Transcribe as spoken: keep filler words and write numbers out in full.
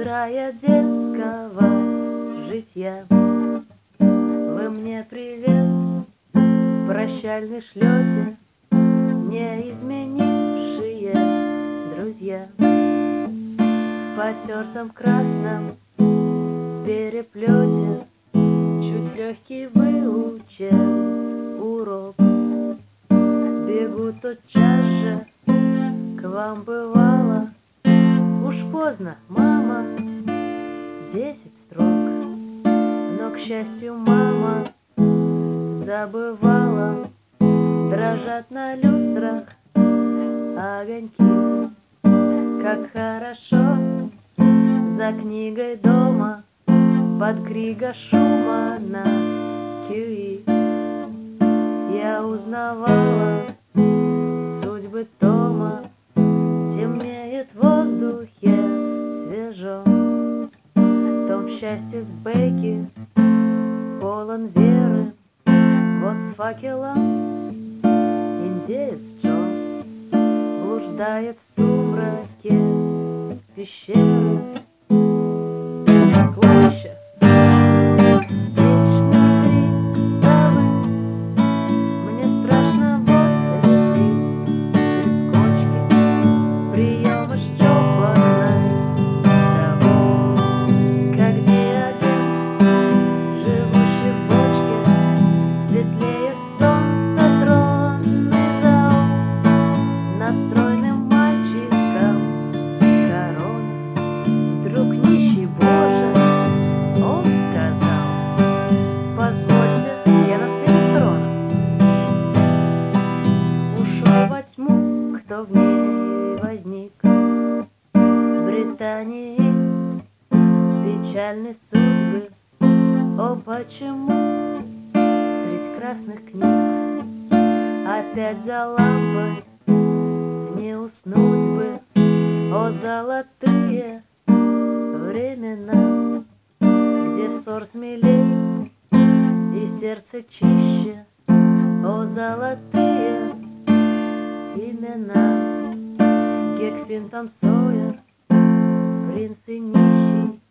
рая детского житья. Вы мне привет прощальный шлете, не изменившие друзья. В потертом красном переплете чуть легкий выучен урок. Бегу тотчас же к вам, бывало. Уж поздно, мама, десять строк. Но, к счастью, мама забывала. Дрожат на люстрах огоньки. Как хорошо за книгой дома под Крига Шумана Кюи. Я узнавала судьбы Тома. Темнеет в воздухе свежо. Том в счастье с Бейки полон веры. Вот с факелом индеец Джо блуждает в сумраке пещеры. Клавиша. Кто в ней возник Британии печальной судьбы. О, почему средь красных книг опять за лампой не уснуть бы? О, золотые времена, где взор смелей и сердце чище. О, золотые имена, Гекфин, Том Сойер, принц и нищий.